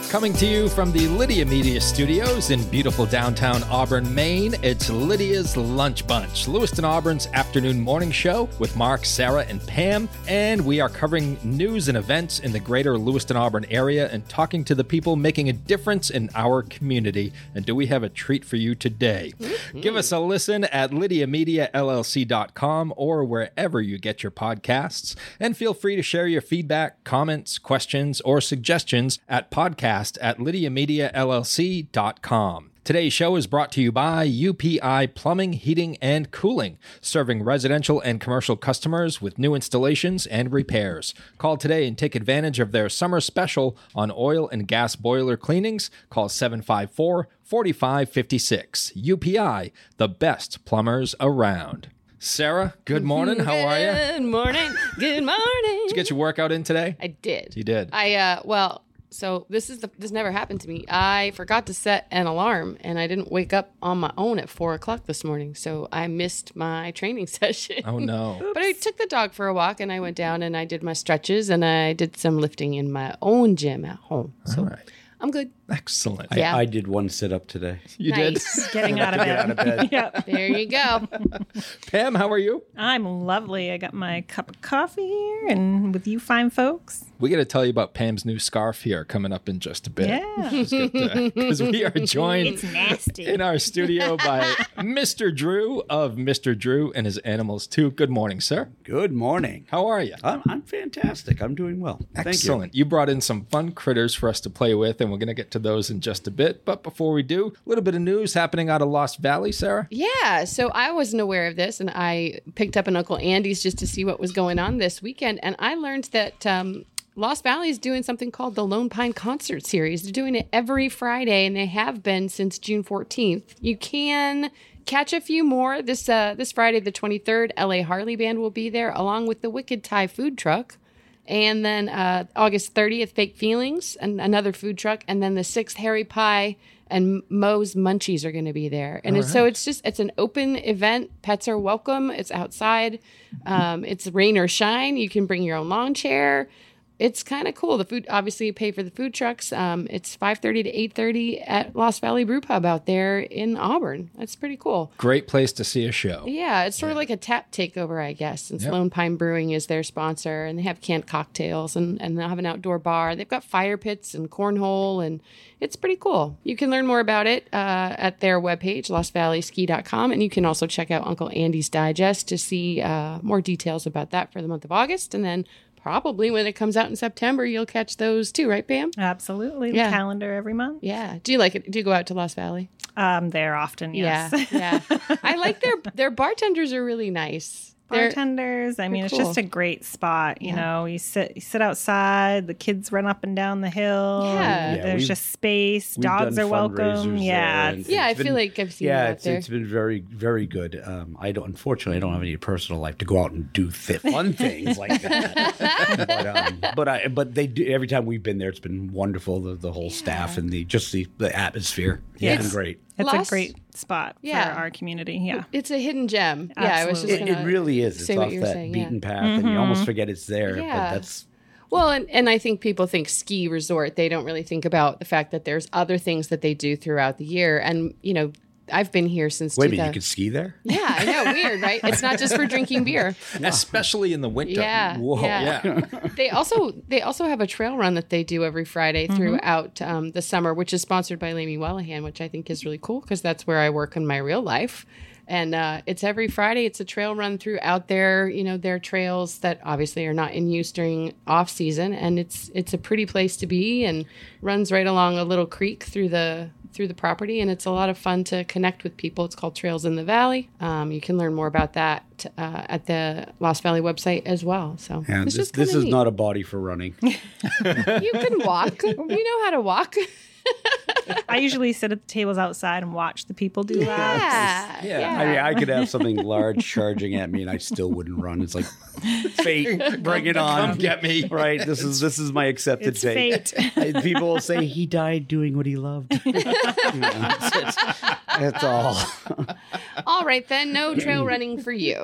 Coming to you from the Lydia Media Studios in beautiful downtown Auburn, Maine, it's Lydia's Lunch Bunch, Lewiston Auburn's afternoon morning show with Mark, Sarah, and Pam. And we are covering news and events in the greater Lewiston Auburn area and talking to the people making a difference in our community. And do we have a treat for you today? Give us a listen at LydiaMediaLLC.com or wherever you get your podcasts. And feel free to share your feedback, comments, questions, or suggestions at podcast@LydiaMediaLLC.com. Today's show is brought to you by UPI Plumbing, Heating, and Cooling, serving residential and commercial customers with new installations and repairs. Call today and take advantage of their summer special on oil and gas boiler cleanings. Call 754-4556. UPI, the best plumbers around. Sarah, good morning. How are you? Good morning. Good morning. Did you get your workout in today? I did. You did? So this never happened to me. I forgot to set an alarm, and I didn't wake up on my own at 4:00 this morning, so I missed my training session. Oh, no. But I took the dog for a walk, and I went down, and I did my stretches, and I did some lifting in my own gym at home. So All right. I'm good. Excellent. Yeah. I did one sit-up today. You Nice. Getting out of bed. Yep. There you go. did? Pam, how are you? I'm lovely. I got my cup of coffee here and with you fine folks. We got to tell you about Pam's new scarf here coming up in just a bit. Yeah. Because we are joined It's nasty. in our studio by Mr. Drew of Mr. Drew and his Animals too. Good morning, sir. Good morning. How are you? I'm fantastic. I'm doing well. Excellent. You brought in some fun critters for us to play with, and we're going to get to those in just a bit. But before we do, a little bit of news happening out of Lost Valley, Sarah. Yeah, so I wasn't aware of this, and I picked up an Uncle Andy's just to see what was going on this weekend, and I learned that Lost Valley is doing something called the Lone Pine Concert Series. They're doing it every Friday, and they have been since June 14th. You can catch a few more. This Friday, the 23rd, LA Harley Band will be there, along with the Wicked Thai food truck. And then August 30th, Fake Feelings, and another food truck. And then the 6th, Harry Pie and Moe's Munchies are going to be there. And so it's an open event. Pets are welcome. It's outside. It's rain or shine. You can bring your own lawn chair. It's kind of cool. The food, obviously, you pay for the food trucks. It's 5:30 to 8:30 at Lost Valley Brew Pub out there in Auburn. That's pretty cool. Great place to see a show. Yeah, it's sort of like a tap takeover, I guess, since Lone Pine Brewing is their sponsor, and they have canned cocktails, and they'll have an outdoor bar. They've got fire pits and cornhole, and it's pretty cool. You can learn more about it at their webpage, lostvalleyski.com, and you can also check out Uncle Andy's Digest to see more details about that for the month of August, and then probably when it comes out in September, you'll catch those too, right, Pam? Absolutely. Yeah. The calendar every month. Yeah. Do you like it? Do you go out to Lost Valley? There often, yes. Yeah. I like their bartenders are really nice. Bartenders. I mean, it's cool. just a great spot. You know, you sit outside. The kids run up and down the hill. Yeah. And there's just space. Dogs are welcome. Yeah. I feel like I've seen you out there. It's been very, very good. Unfortunately, I don't have any personal life to go out and do fun things like that. But they do. Every time we've been there, it's been wonderful. The whole staff and the atmosphere. Yeah. It's been great. It's a great spot for our community. Yeah. It's a hidden gem. Absolutely. Yeah, I was just It really is. It's off that beaten path, and you almost forget it's there. Yeah. But that's Well, and I think people think ski resort. They don't really think about the fact that there's other things that they do throughout the year. And, you know, I've been here since wait a minute, you could ski there? Yeah, I know. Weird, right? It's not just for drinking beer. Especially in the winter. Yeah. Whoa. Yeah. They also have a trail run that they do every Friday throughout the summer, which is sponsored by Lamy Wellahan, which I think is really cool because that's where I work in my real life. And it's every Friday. It's a trail run throughout their trails that obviously are not in use during off season. And it's a pretty place to be and runs right along a little creek through the property. And it's a lot of fun to connect with people. It's called Trails in the Valley. You can learn more about that at the Lost Valley website as well. So And this is not a body for running. You can walk. You know how to walk. I usually sit at the tables outside and watch the people do laps. Yeah. I mean, I could have something large charging at me, and I still wouldn't run. It's like fate, bring it on, Come get me. Right? This is my accepted It's fate. fate. People will say he died doing what he loved. That's all. All right, then, no trail running for you.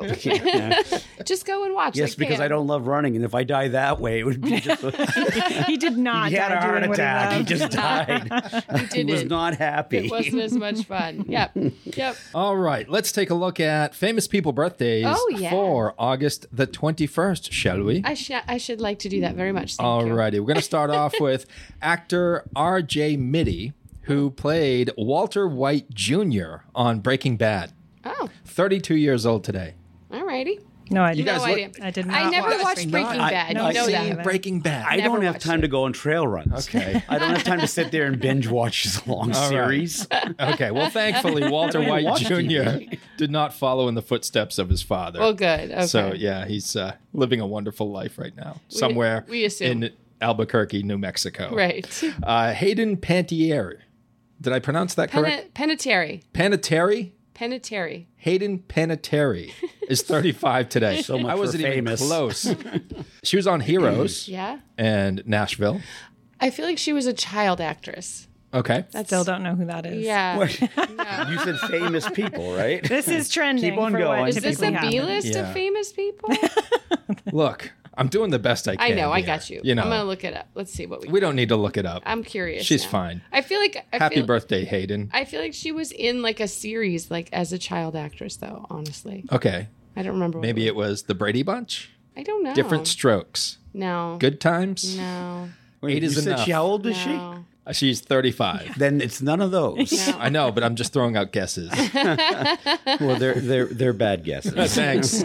Just go and watch. Yes, like because Pam. I don't love running, and if I die that way, it would be just. He did not He had die a heart doing what he attack. He loved. just died. He was didn't. not happy. It wasn't as much fun. Yep. Yep. All right, let's take a look at famous people birthdays Oh, yeah. for August the 21st, shall we? I should like to do that very much. Thank you. Alrighty, we're going to start off with actor R.J. Mitty, who played Walter White Jr. on Breaking Bad. Oh, 32 years old today. alrighty. No idea. guys No look- idea. I did I not never watch watched Breaking Bad. no, You know I've that. seen Breaking Bad. I Never don't have watched time it. to go on trail runs. Okay. I don't have time to sit there and binge watch this long All right. series. Okay, well, thankfully, Walter even White watch Jr. TV. did not follow in the footsteps of his father. Well, good. Okay. So, yeah, he's living a wonderful life right now, somewhere we assume. in Albuquerque, New Mexico. Right. Hayden Panettiere. Did I pronounce that correct? Penitentiary. Panettiere? Penitentiary. Hayden Panettiere is 35 today. So much I wasn't for even famous. close. She was on Heroes Yeah. and Nashville. I feel like she was a child actress. Okay. Still don't know who that is. Yeah. You said famous people, right? This is trending. Keep on for going. What Is this a typically B happens. list Yeah. of famous people? Look, I'm doing the best I can. I know. I here. got you. You know, I'm gonna look it up. Let's see what we don't need to look it up. I'm curious. She's now. fine. I feel like Happy birthday, Hayden. I feel like she was in like a series, like as a child actress, though. Honestly, Okay. I don't remember. What Maybe it was the Brady Bunch. I don't know. Different strokes. No. Good times. No. Eight is you said enough. she, how old is she? No. She's 35. Then it's none of those. No. I know, but I'm just throwing out guesses. Well, they're bad guesses. Thanks.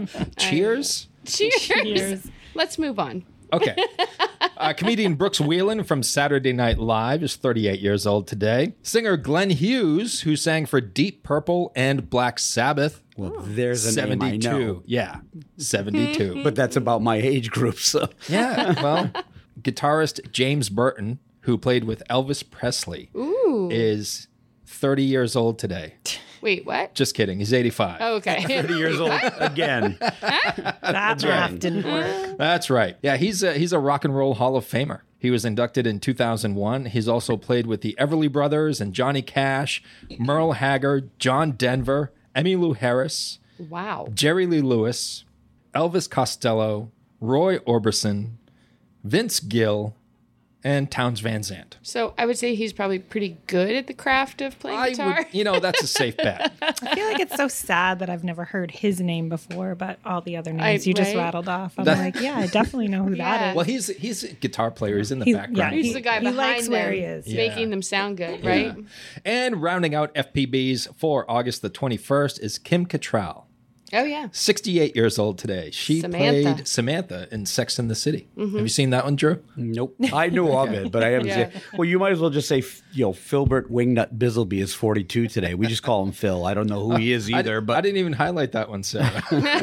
Cheers. Cheers. Cheers. Let's move on. Okay. Comedian Brooks Wheelan from Saturday Night Live is 38 years old today. Singer Glenn Hughes, who sang for Deep Purple and Black Sabbath, Well, there's a name I 72. know, Yeah, 72. but that's about my age group. So Yeah, well, guitarist James Burton, who played with Elvis Presley, Ooh. is 30 years old today. Wait, what? Just kidding. He's 85. Oh, okay. 30 years old again. That math didn't work. That's right. Yeah, he's a rock and roll Hall of Famer. He was inducted in 2001. He's also played with the Everly Brothers and Johnny Cash, Merle Haggard, John Denver, Emmylou Harris, Wow. Jerry Lee Lewis, Elvis Costello, Roy Orbison, Vince Gill, and Townes Van Zandt. So I would say he's probably pretty good at the craft of playing guitar. That's a safe bet. I feel like it's so sad that I've never heard his name before, but all the other names you just right? rattled off. I'm That- like, yeah, I definitely know who Yeah. that is. Well, he's a guitar player. He's in the He- background. yeah, He's the guy He behind likes them, where he is. making them sound good, right? And rounding out FPBs for August the 21st is Kim Cattrall. Oh yeah. 68 years old today. She Samantha. played Samantha in Sex and the City. Have you seen that one, Drew? Nope. I knew of it, but I haven't Yeah. seen. Well, you might as well just say, Filbert Wingnut Bisleby is 42 today. We just call him Phil. I don't know who he is either, I but didn't even highlight that one, Sarah.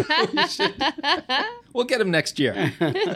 We'll get him next year.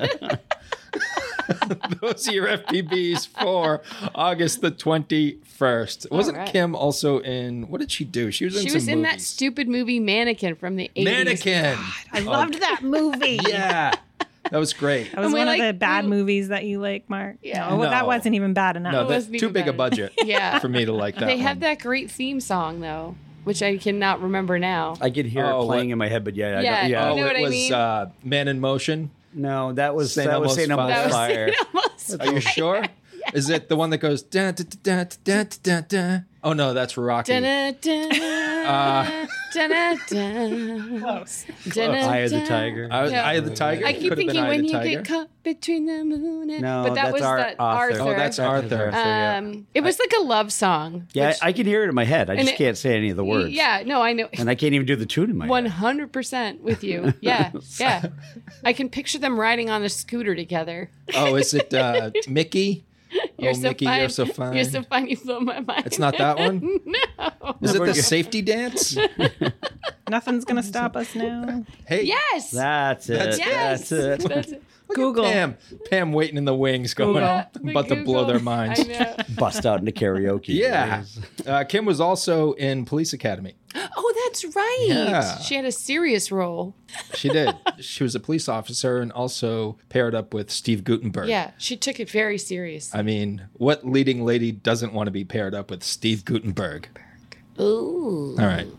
Those are your FPBs for August the 21st. Wasn't right. Kim also in, what did she do? She was in She some was in that movies. stupid movie Mannequin from the 80s. Mannequin. I loved that movie. Yeah. That was great. That was And we one of like- the bad movies that you like, Mark. Yeah. No, well, that No. wasn't even bad enough. No, It that's wasn't too even big a bad. budget Yeah. for me to like that They one. have that great theme song though, which I cannot remember now. I could hear Oh, it playing what- in my head. But yeah, Yeah, I don't, you know it what I was mean? Man in Motion. No, that was Saint that was Elmo's St. Elmo's Fire. Fire. Almost. Are you sure? Is it the one that goes da da da da da da da? Oh no, that's Rocky. Dun-dun-dun, dun-dun-dun, Close. dun-dun-dun. Eye of the Tiger. Yeah. Eye of the Tiger. I keep Could've been thinking Eye when of the you Tiger. get caught between the moon and... No, but that that's was Arthur. that Arthur. Oh, that's Arthur. yeah. It was like a love song. Yeah, which- I can hear it in my head. I just it- can't say any of the words. Yeah, no, I know. And I can't even do the tune in my head. 100% with you. Yeah, yeah. I can picture them riding on a scooter together. Oh, is it Mickey? You're Oh, so Mickey, fine. you're so fine. You're so fine. You blow my mind. It's not that one? No. Is it No, the but- safety dance? Nothing's going to stop us now. Hey, Yes. That's it. That's- yes. That's it. That's it. Google. Pam waiting in the wings going, Google. I'm about to blow their minds. I know. Bust out into karaoke. Yeah. Kim was also in Police Academy. Oh, that's right. Yeah. She had a serious role. She did. She was a police officer and also paired up with Steve Guttenberg. Yeah, she took it very serious. I mean, what leading lady doesn't want to be paired up with Steve Guttenberg? Ooh. All right.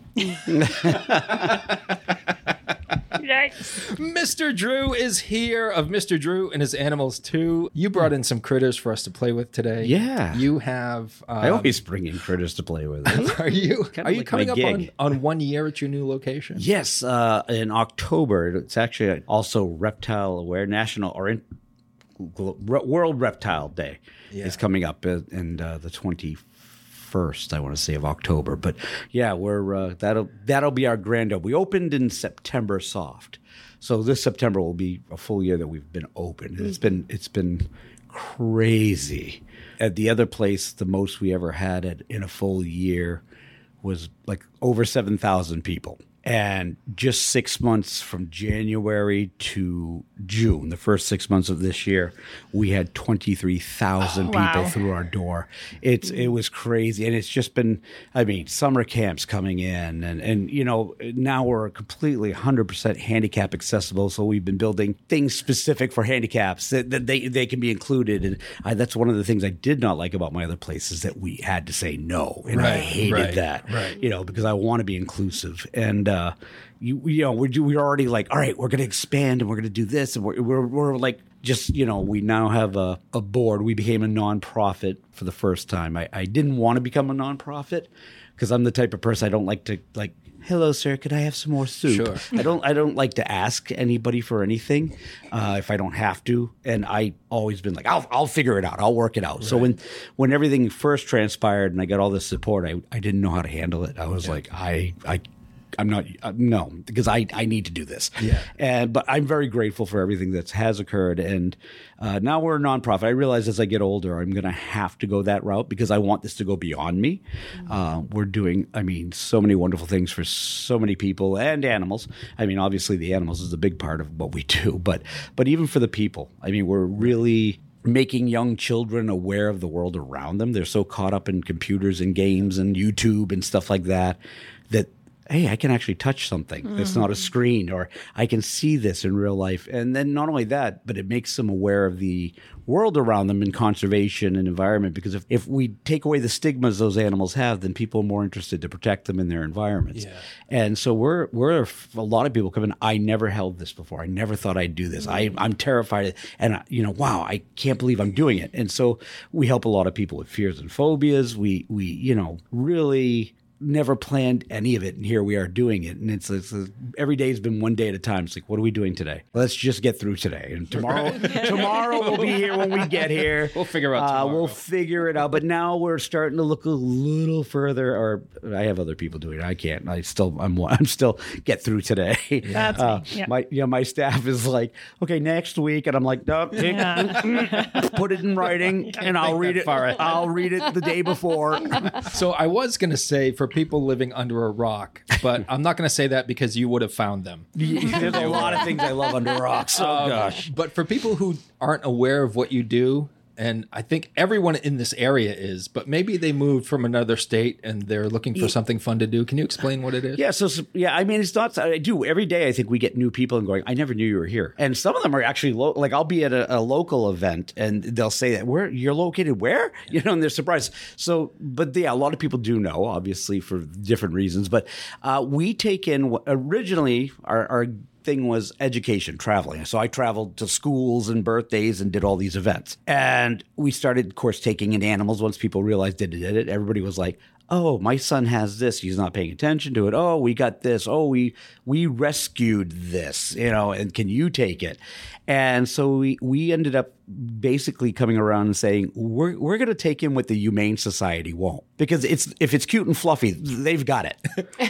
Yikes. Mr. Drew is here of Mr. Drew and his Animals 2. You brought in some critters for us to play with today. Yeah. You have... I always bring in critters to play with. Are you like coming my up gig. on 1 year at your new location? Yes, in October. It's actually also Reptile Aware National or World Reptile Day is coming up in the 21st, I want to say, of October. But yeah, we're that'll be our grand opening. We opened in September soft, so this September will be a full year that we've been open. And it's been crazy. At the other place, the most we ever had in a full year was like over 7,000 people. And just 6 months from January to June, the first 6 months of this year, we had 23,000 people Wow. through our door. It was crazy. And it's just been, summer camps coming in. And now we're completely 100% handicap accessible. So we've been building things specific for handicaps that they can be included. And that's one of the things I did not like about my other places, that we had to say no. And I hated that, because I want to be inclusive. And, we're already like, all right, we're going to expand and we're going to do this. And we're like, just, we now have a board. We became a nonprofit for the first time. I didn't want to become a nonprofit because I'm the type of person I don't like to hello, sir, could I have some more soup? Sure. I don't like to ask anybody for anything if I don't have to. And I always been like, I'll figure it out. I'll work it out. Right. So when everything first transpired and I got all this support, I didn't know how to handle it. I was like, I'm not, no, because I need to do this. Yeah. But I'm very grateful for everything that has occurred. And now we're a nonprofit. I realize as I get older, I'm going to have to go that route because I want this to go beyond me. We're doing, so many wonderful things for so many people and animals. Obviously the animals is a big part of what we do, but even for the people, we're really making young children aware of the world around them. They're so caught up in computers and games and YouTube and stuff like that, hey, I can actually touch something that's not a screen, or I can see this in real life. And then not only that, but it makes them aware of the world around them in conservation and environment. Because if we take away the stigmas those animals have, then people are more interested to protect them in their environments. Yeah. And so we're a lot of people come in, I never held this before. I never thought I'd do this. I'm terrified. And, wow, I can't believe I'm doing it. And so we help a lot of people with fears and phobias. We really never planned any of it, and here we are doing it. And it's every day has been one day at a time. It's like, what are we doing today? Let's just get through today, and tomorrow we'll be here when we get here. We'll figure out tomorrow. We'll figure it out. But now we're starting to look a little further. Or I have other people doing it. I can't. I'm still get through today. That's me. Yeah. My staff is like, okay, next week, and I'm like, no, put it in writing, and I'll read it. I'll read it the day before. So I was going to say, for people living under a rock, but I'm not going to say that because you would have found them. There's a lot of things I love under rocks. Oh, gosh. But for people who aren't aware of what you do, and I think everyone in this area is, but maybe they moved from another state and they're looking for something fun to do. Can you explain what it is? Yeah. It's not, I do every day. I think we get new people and going, I never knew you were here. And some of them are actually like, I'll be at a local event and they'll say that you're located where, and they're surprised. So, but yeah, a lot of people do know, obviously for different reasons, but we take in originally our thing was education, traveling. So I traveled to schools and birthdays and did all these events. And we started, of course, taking in animals. Once people realized it, everybody was like, oh, my son has this. He's not paying attention to it. Oh, we got this. Oh, we rescued this, and can you take it? And so we ended up basically coming around and saying, we're going to take in what the Humane Society won't. Because if it's cute and fluffy, they've got it.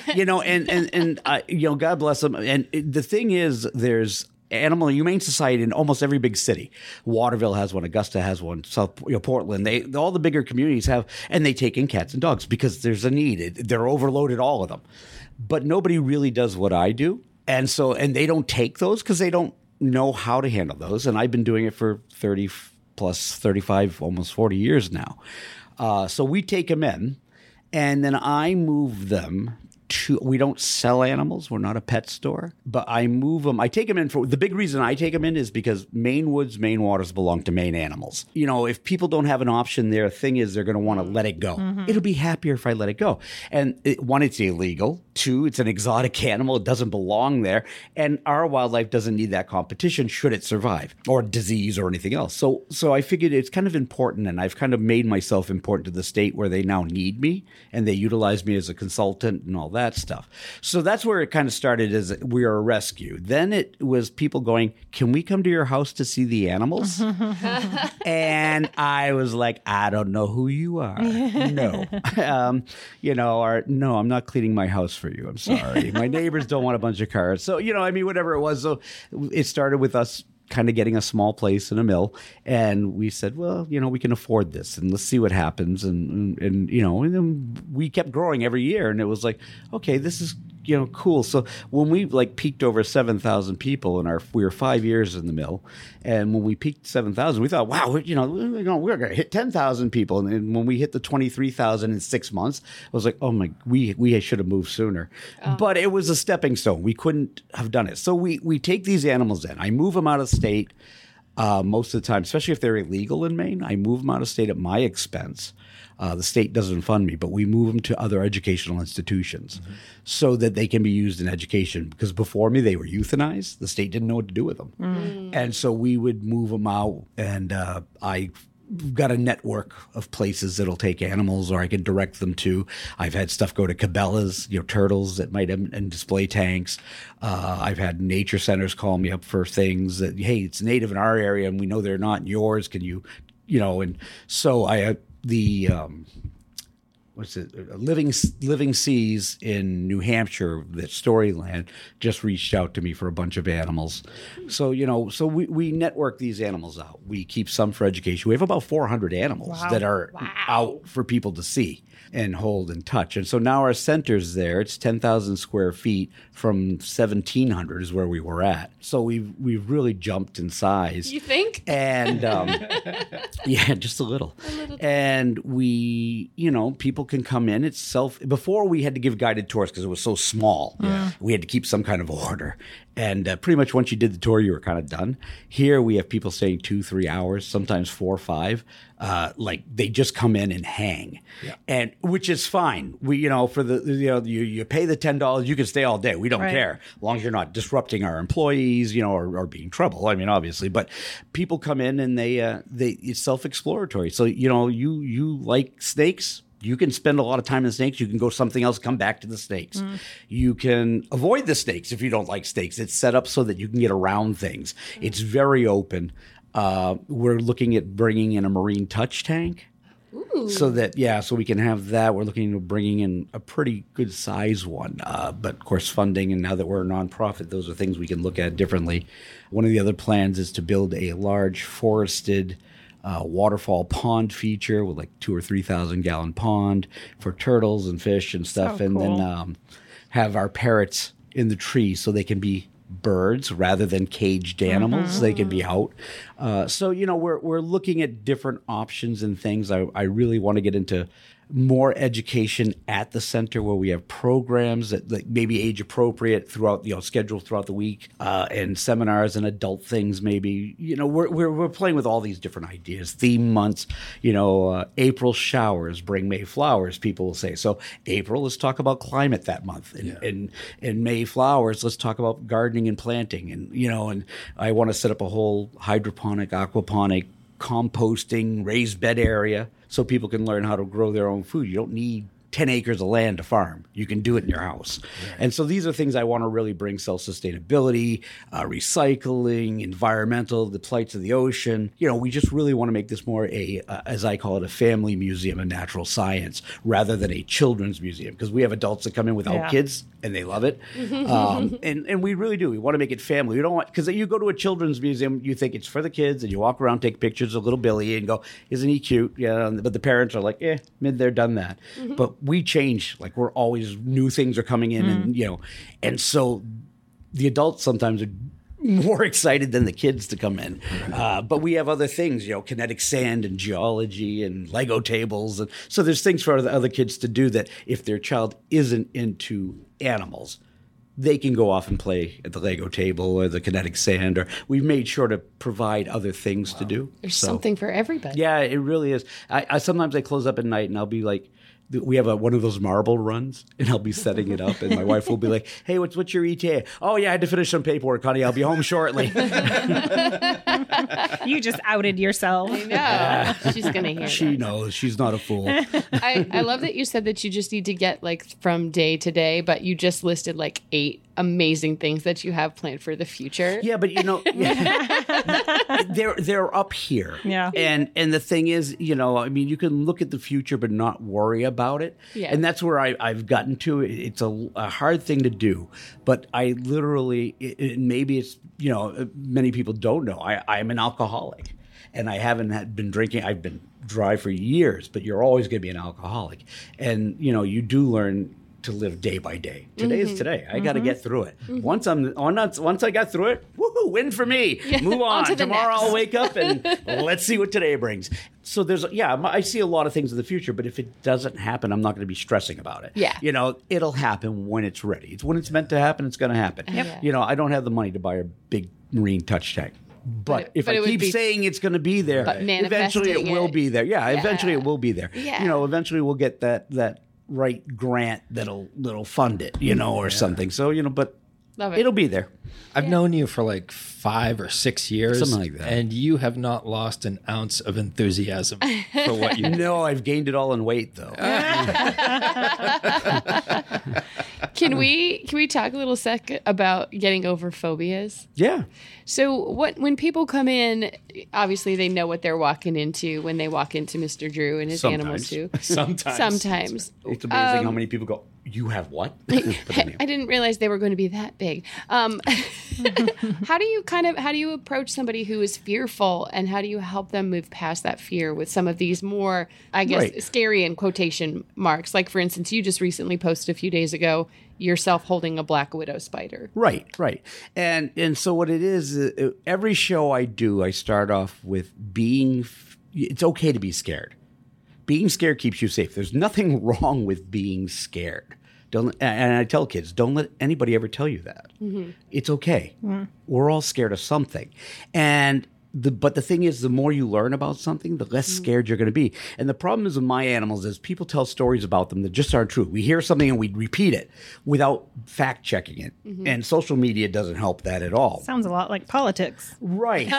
And God bless them. And the thing is, there's Animal Humane Society in almost every big city. Waterville has one, Augusta has one, Portland. All the bigger communities have, and they take in cats and dogs because there's a need. They're overloaded, all of them. But nobody really does what I do. And they don't take those because they don't know how to handle those. And I've been doing it for 30 plus 35, almost 40 years now. So we take them in, and then I move them we don't sell animals. We're not a pet store, but I move them. I take them in for the big reason I take them in is because Maine woods, Maine waters belong to Maine animals. You know, if people don't have an option, their thing is they're going to want to let it go. It'll be happier if I let it go. And one, it's illegal. Two, it's an exotic animal. It doesn't belong there. And our wildlife doesn't need that competition should it survive or disease or anything else. So I figured it's kind of important, and I've kind of made myself important to the state where they now need me and they utilize me as a consultant and all that stuff. So that's where it kind of started as we are a rescue. Then it was people going, can we come to your house to see the animals? And I was like, I don't know who you are. No. Or no, I'm not cleaning my house for you. I'm sorry. My neighbors don't want a bunch of cars. So, whatever it was. So it started with us kind of getting a small place in a mill. And we said, well, we can afford this and let's see what happens. And then we kept growing every year. And it was like, okay, this is, cool. So when we peaked over 7,000 people we were 5 years in the mill. And when we peaked 7,000, we thought, wow, we're going to hit 10,000 people. And when we hit the 23,000 in 6 months, I was like, oh my, we should have moved sooner. But it was a stepping stone. We couldn't have done it. So we take these animals in. I move them out of state most of the time, especially if they're illegal in Maine. I move them out of state at my expense. The state doesn't fund me, but we move them to other educational institutions so that they can be used in education. Because before me, they were euthanized. The state didn't know what to do with them. And so we would move them out, and I got a network of places that'll take animals, or I can direct them to. I've had stuff go to Cabela's, turtles that might have in display tanks. I've had nature centers call me up for things that, hey, it's native in our area, and we know they're not in yours. Can you, and so I Living Seas in New Hampshire, that Storyland, just reached out to me for a bunch of animals. So, we network these animals out. We keep some for education. We have about 400 animals that are out for people to see and hold and touch. And so now our center's there. It's 10,000 square feet from 1,700 is where we were at. So we've really jumped in size. You think? And yeah, just a little. And we, people can come in. It's before we had to give guided tours because it was so small. Yeah. We had to keep some kind of order. And pretty much once you did the tour, you were kind of done. Here we have people staying 2-3 hours, sometimes 4 or 5. They just come in and hang, and which is fine. We, for the, you pay the $10, you can stay all day. We don't care, as long as you're not disrupting our employees, or being trouble. I mean, obviously, but people come in and it's self-exploratory. So, you like snakes. You can spend a lot of time in snakes. You can go something else, come back to the snakes. You can avoid the snakes if you don't like snakes. It's set up so that you can get around things. It's very open. We're looking at bringing in a marine touch tank. Ooh. So we can have that. We're looking at bringing in a pretty good size one. But of course, funding, and now that we're a nonprofit, those are things we can look at differently. One of the other plans is to build a large forested waterfall pond feature with 2,000 or 3,000 gallon pond for turtles and fish and stuff. So and cool. Then have our parrots in the tree so they can be birds rather than caged animals. They can be out. So we're looking at different options and things. I really want to get into more education at the center where we have programs that maybe age appropriate throughout, scheduled throughout the week, and seminars and adult things. Maybe, we're playing with all these different ideas, theme months, April showers bring May flowers, people will say. So April, let's talk about climate that month. And May flowers, let's talk about gardening and planting. And I want to set up a whole hydroponic, aquaponic, composting, raised bed area so people can learn how to grow their own food. You don't need 10 acres of land to farm. You can do it in your house. Right. And so these are things I want to really bring: self-sustainability, recycling, environmental, the plights of the ocean. We just really want to make this more as I call it, a family museum of natural science rather than a children's museum, because we have adults that come in without kids and they love it. And we really do. We want to make it family. We don't want, because you go to a children's museum, you think it's for the kids, and you walk around, take pictures of little Billy and go, isn't he cute? Yeah. But the parents are like, they're done that. But we change, we're always, new things are coming in, and and so the adults sometimes more excited than the kids to come in. But we have other things, kinetic sand and geology and Lego tables. And so there's things for the other kids to do that if their child isn't into animals, they can go off and play at the Lego table or the kinetic sand. Or we've made sure to provide other things to do. There's something for everybody. Yeah, it really is. I sometimes I close up at night and I'll be like, we have one of those marble runs, and I'll be setting it up, and my wife will be like, "Hey, what's your ETA?" "Oh yeah, I had to finish some paperwork, honey. I'll be home shortly." You just outed yourself. I know. She's going to hear She that. knows she's not a fool. I love that you said that you just need to get from day to day, but you just listed 8 amazing things that you have planned for the future. Yeah, but they're up here. Yeah. And the thing is, you can look at the future but not worry about it. Yeah. And that's where I've gotten to. It's a hard thing to do, but I literally, maybe it's, many people don't know, I'm an alcoholic, and I haven't been drinking. I've been dry for years, but you're always going to be an alcoholic. And, you do learn to live day by day. Today is today. I got to get through it. Once I got through it, woohoo, win for me. Move on. to the Tomorrow next. I'll wake up and let's see what today brings. So I see a lot of things in the future, but if it doesn't happen, I'm not going to be stressing about it. Yeah. It'll happen when it's ready. It's when it's meant to happen, it's going to happen. Yep. I don't have the money to buy a big marine touch tank. But if but it I would keep be- saying it's going to be there, But eventually it manifesting will it. be there. Yeah, eventually it will be there. Yeah. Eventually we'll get that right grant that'll fund it, or something. So, but Love it. it'll be there. I've known you for 5 or 6 years. Something like that. And you have not lost an ounce of enthusiasm for what you do. No, I've gained it all in weight, though. Can we talk a little sec about getting over phobias? Yeah. So when people come in, obviously they know what they're walking into when they walk into Mr. Drew and his animals too. Sometimes. It's amazing how many people go, "You have what?" But anyway. I didn't realize they were going to be that big. How do you approach somebody who is fearful, and how do you help them move past that fear with some of these more, I guess, Right. scary in quotation marks? Like, for instance, you just recently posted a few days ago yourself holding a black widow spider. Right. And so what it is, every show I do, I start off with it's okay to be scared. Being scared keeps you safe. There's nothing wrong with being scared. And I tell kids, don't let anybody ever tell you that. Mm-hmm. It's okay. Mm-hmm. We're all scared of something. But the thing is, the more you learn about something, the less scared you're going to be. And the problem is with my animals is people tell stories about them that just aren't true. We hear something and we repeat it without fact checking it. Mm-hmm. And social media doesn't help that at all. Sounds a lot like politics. Right.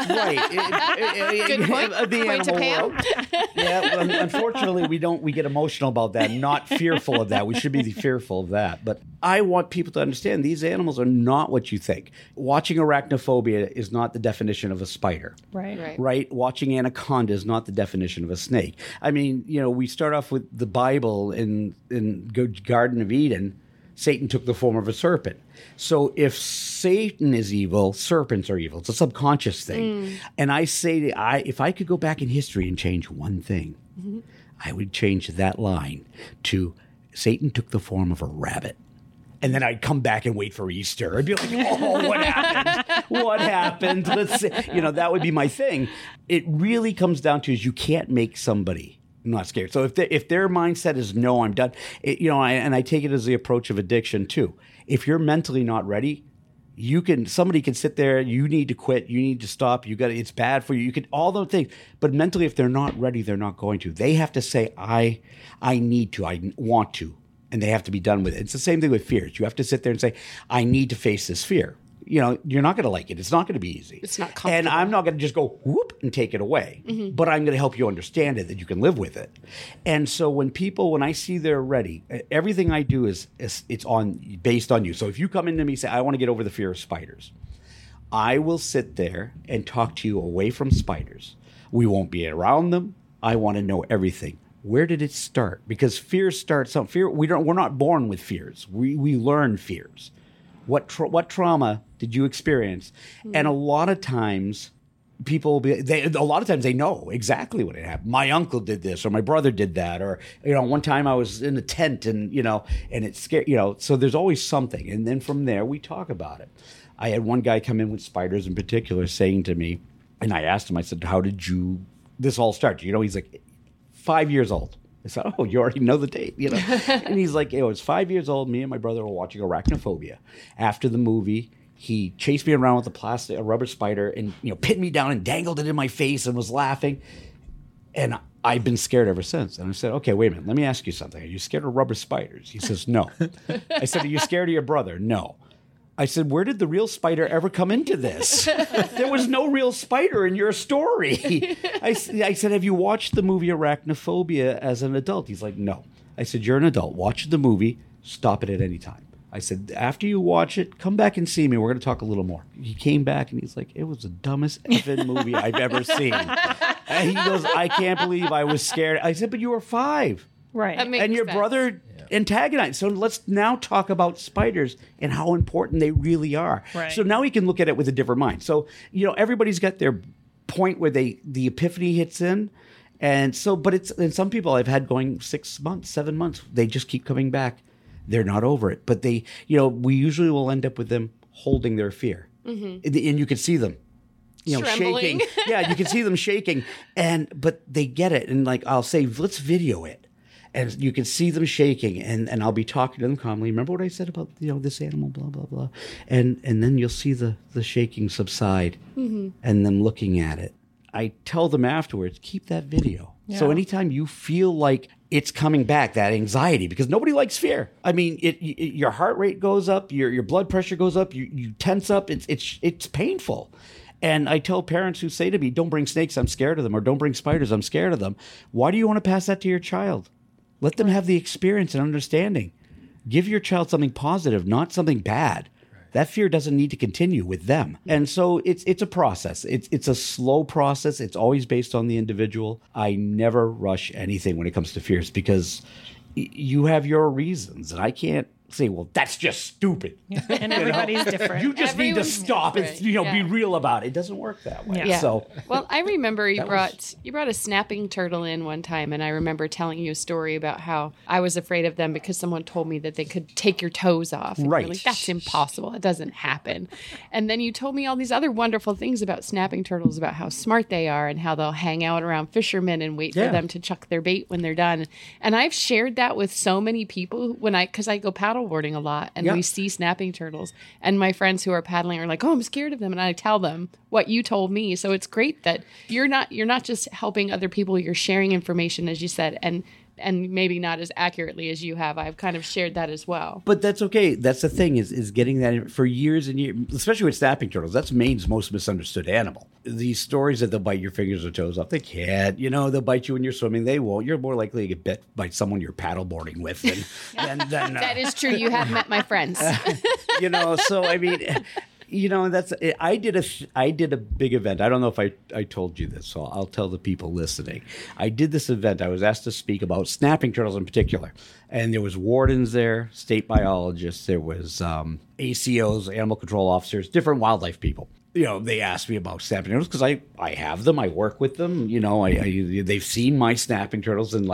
Good point. The Point to animal Pam. world. Yeah. Unfortunately, we get emotional about that, not fearful of that. We should be fearful of that. But I want people to understand these animals are not what you think. Watching arachnophobia is not the definition of a spider. Right. Watching anaconda is not the definition of a snake. I mean, we start off with the Bible in Garden of Eden. Satan took the form of a serpent. So if Satan is evil, serpents are evil. It's a subconscious thing. And I say, if I could go back in history and change one thing, I would change that line to Satan took the form of a rabbit. And then I'd come back and wait for Easter. I'd be like, "Oh, what happened? What happened?" Let's see. That would be my thing. It really comes down to is you can't make somebody not scared. So if their mindset is no, I'm done. And I take it as the approach of addiction too. If you're mentally not ready, somebody can sit there. You need to quit. You need to stop. It's bad for you. You can all those things. But mentally, if they're not ready, they're not going to. They have to say, I need to. I want to. And they have to be done with it. It's the same thing with fears. You have to sit there and say, I need to face this fear. You're not going to like it. It's not going to be easy. It's not comfortable. And I'm not going to just go whoop and take it away. Mm-hmm. But I'm going to help you understand it, that you can live with it. And so when I see they're ready, everything I do is based on you. So if you come into me and say, I want to get over the fear of spiders, I will sit there and talk to you away from spiders. We won't be around them. I want to know everything. Where did it start? Because fear starts out. We're not born with fears. We learn fears. What trauma did you experience? And a lot of times, people will be, a lot of times they know exactly what had happened. My uncle did this, or my brother did that, or, one time I was in a tent and, and it scared, so there's always something. And then from there, we talk about it. I had one guy come in with spiders in particular saying to me, and I asked him, I said, how did this all start? He's like 5 years old. I said, oh, you already know the date, And he's like, it was 5 years old. Me and my brother were watching Arachnophobia. After the movie, he chased me around with a rubber spider and, pinned me down and dangled it in my face and was laughing. And I've been scared ever since. And I said, okay, wait a minute. Let me ask you something. Are you scared of rubber spiders? He says, no. I said, are you scared of your brother? No. I said, where did the real spider ever come into this? There was no real spider in your story. I said, have you watched the movie Arachnophobia as an adult? He's like, no. I said, you're an adult. Watch the movie. Stop it at any time. I said, after you watch it, come back and see me. We're going to talk a little more. He came back and he's like, it was the dumbest effing movie I've ever seen. And he goes, I can't believe I was scared. I said, but you were 5. Right. And your brother antagonized. So let's now talk about spiders and how important they really are. Right. So now we can look at it with a different mind. So, everybody's got their point where the epiphany hits in. And some people I've had going 6 months, 7 months, they just keep coming back. They're not over it. But they, we usually will end up with them holding their fear. Mm-hmm. And you can see them. Trembling. Shaking. Yeah, you can see them shaking. But they get it. And I'll say, let's video it. And you can see them shaking, and I'll be talking to them calmly. Remember what I said about this animal, blah blah blah, and then you'll see the shaking subside, and them looking at it. I tell them afterwards, keep that video. Yeah. So anytime you feel like it's coming back, that anxiety, because nobody likes fear. I mean, your heart rate goes up, your blood pressure goes up, you tense up. It's painful. And I tell parents who say to me, don't bring snakes, I'm scared of them, or don't bring spiders, I'm scared of them. Why do you want to pass that to your child? Let them have the experience and understanding. Give your child something positive, not something bad. Right. That fear doesn't need to continue with them. And so it's a process. It's a slow process. It's always based on the individual. I never rush anything when it comes to fears because you have your reasons. And I can't say, well, that's just stupid. Yeah. And everybody's different. You just need to stop and be real about it. It doesn't work that way. Yeah. So, well, I remember you brought a snapping turtle in one time, and I remember telling you a story about how I was afraid of them because someone told me that they could take your toes off. And right. You're like, that's impossible. It doesn't happen. And then you told me all these other wonderful things about snapping turtles, about how smart they are and how they'll hang out around fishermen and wait for them to chuck their bait when they're done. And I've shared that with so many people because I go paddleboarding a lot and we see snapping turtles, and my friends who are paddling are like, oh, I'm scared of them, and I tell them what you told me. So it's great that you're not just helping other people, you're sharing information, as you said, and maybe not as accurately as you have. I've kind of shared that as well. But that's okay. That's the thing is getting that for years and years, especially with snapping turtles. That's Maine's most misunderstood animal. These stories that they'll bite your fingers or toes off, they can't. They'll bite you when you're swimming. They won't. You're more likely to get bit by someone you're paddleboarding with than that is true. You have met my friends. So I mean, that's it. I did a big event. I don't know if I told you this, so I'll tell the people listening. I did this event. I was asked to speak about snapping turtles in particular, and there was wardens there, state biologists, there was ACOs, animal control officers, different wildlife people. They asked me about snapping turtles because I have them, I work with them. They've seen my snapping turtles and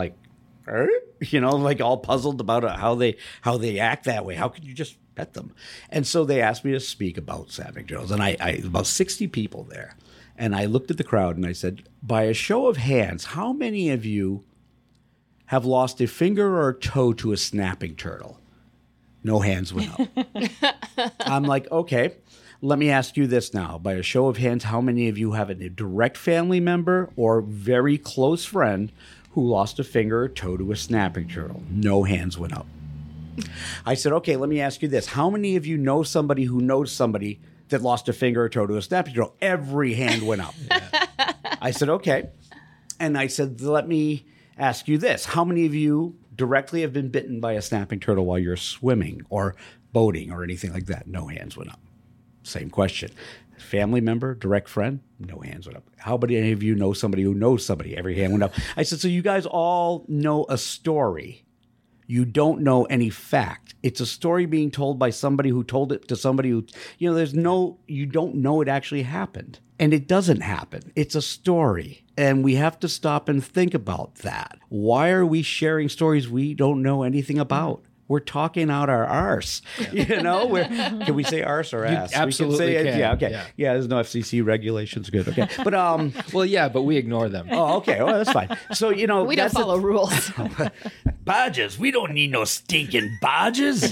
all puzzled about how they act that way. How could you just pet them? And so they asked me to speak about snapping turtles, and I about 60 people there, and I looked at the crowd and I said, by a show of hands, how many of you have lost a finger or a toe to a snapping turtle? No hands went up. I'm like, okay. Let me ask you this now. By a show of hands, how many of you have a direct family member or very close friend who lost a finger or toe to a snapping turtle? No hands went up. I said, okay, let me ask you this. How many of you know somebody who knows somebody that lost a finger or toe to a snapping turtle? Every hand went up. Yeah. I said, okay. And I said, let me ask you this. How many of you directly have been bitten by a snapping turtle while you're swimming or boating or anything like that? No hands went up. Same question. Family member, direct friend, no hands went up. How many of you know somebody who knows somebody? Every hand went up. I said, so you guys all know a story. You don't know any fact. It's a story being told by somebody who told it to somebody who, you don't know it actually happened. And it doesn't happen. It's a story. And we have to stop and think about that. Why are we sharing stories we don't know anything about? We're talking out our arse, Can we say arse or ass? Absolutely we can. Say, can. yeah, okay. Yeah, there's no FCC regulations. Good, okay. But well, yeah, but we ignore them. oh, okay. Well, that's fine. So we don't follow rules. Badges. We don't need no stinking badges.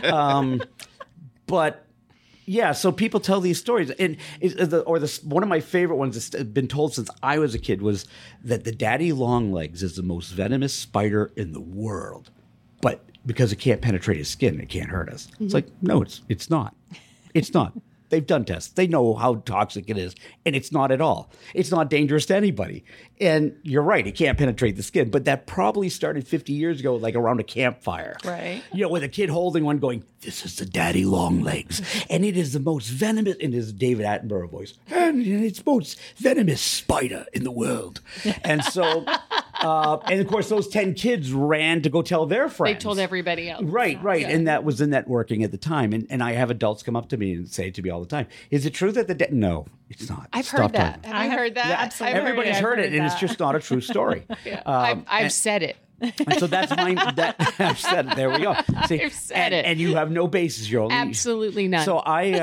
But. Yeah, so people tell these stories, and one of my favorite ones that's been told since I was a kid was that the daddy longlegs is the most venomous spider in the world, but because it can't penetrate his skin, it can't hurt us. Mm-hmm. It's like, no, it's not. It's not. They've done tests. They know how toxic it is, and it's not at all. It's not dangerous to anybody. And you're right, it can't penetrate the skin, but that probably started 50 years ago, like around a campfire. Right. With a kid holding one going, this is the daddy longlegs, and it is the most venomous, in his David Attenborough voice, and it's the most venomous spider in the world. And so, and of course, those 10 kids ran to go tell their friends. They told everybody else. Right. Yeah. And that was the networking at the time. And I have adults come up to me and say to me all the time, is it true that no, it's not. I've Stop heard that. talking. Have you heard that? Yeah, Absolutely. everybody's heard it, and it's just not a true story. I've said it. And so that's I've said it. There we go. See, I've said it. And you have no basis. You're only Absolutely none. So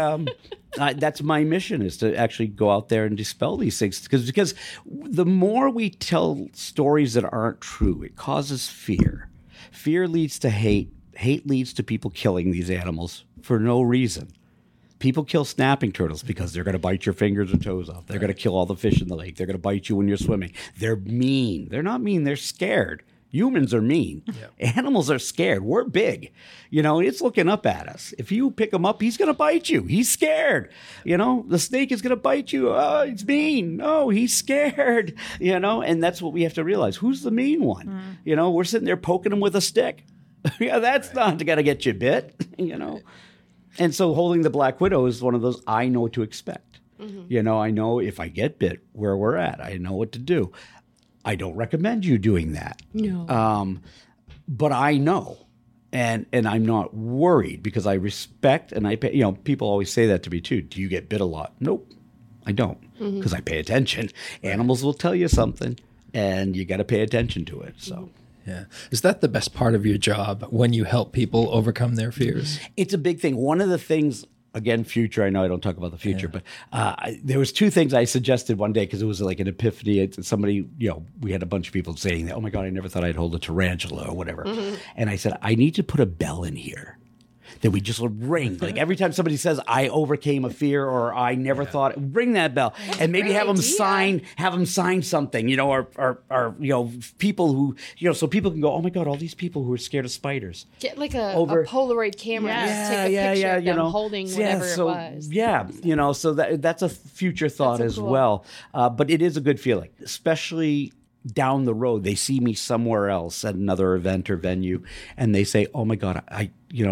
that's my mission, is to actually go out there and dispel these things, because the more we tell stories that aren't true, it causes fear. Fear leads to hate. Hate leads to people killing these animals for no reason. People kill snapping turtles because they're going to bite your fingers and toes off. They're going to kill all the fish in the lake. They're going to bite you when you're swimming. They're mean. They're not mean. They're scared. Humans are mean. Yeah. Animals are scared. We're big. It's looking up at us. If you pick him up, he's going to bite you. He's scared. The snake is going to bite you. Oh, it's mean. Oh, he's scared. And that's what we have to realize. Who's the mean one? We're sitting there poking him with a stick. Yeah, that's not going to get you bit, And so holding the Black Widow is one of those, I know what to expect. Mm-hmm. I know if I get bit where we're at. I know what to do. I don't recommend you doing that. No. But I know. And I'm not worried because I respect and I pay. People always say that to me too. Do you get bit a lot? Nope, I don't, because I pay attention. Animals will tell you something, and you got to pay attention to it. So. Yeah. Is that the best part of your job, when you help people overcome their fears? It's a big thing. One of the things, again, future, I know I don't talk about the future, but there was two things I suggested one day because it was like an epiphany. Somebody, we had a bunch of people saying that, oh my God, I never thought I'd hold a tarantula or whatever. Mm-hmm. And I said, I need to put a bell in here that we just would ring. Like every time somebody says, I overcame a fear, or I never thought, ring that bell. That's and maybe have them idea. sign something, or people who, so people can go, oh my God, all these people who are scared of spiders. Get like a Polaroid camera and just take a picture of them holding whatever it was. Yeah, so that's a future thought as well. But it is a good feeling, especially down the road. They see me somewhere else at another event or venue, and they say, oh my God, I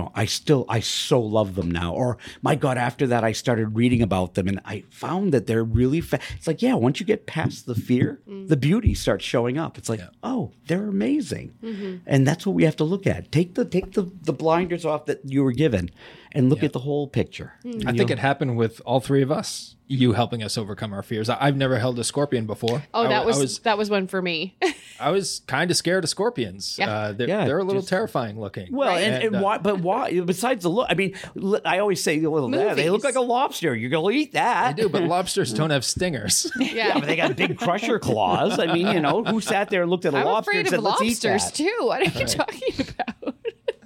so love them now. Or my God, after that, I started reading about them and I found that they're really it's like, once you get past the fear, the beauty starts showing up. It's like, oh, they're amazing. Mm-hmm. And that's what we have to look at. Take the blinders off that you were given and look at the whole picture. Mm-hmm. I think it happened with all three of us, you helping us overcome our fears. I've never held a scorpion before. Oh, that was one for me. I was kind of scared of scorpions. Yeah. They're a little terrifying looking. Well, and why? But why? Besides the look, I mean, I always say, well, they look like a lobster. You're going to eat that. They do, but lobsters don't have stingers. Yeah, but they got big crusher claws. I mean, who sat there and looked at a lobster and said, let's eat that? I'm afraid of lobsters too. What are you talking about?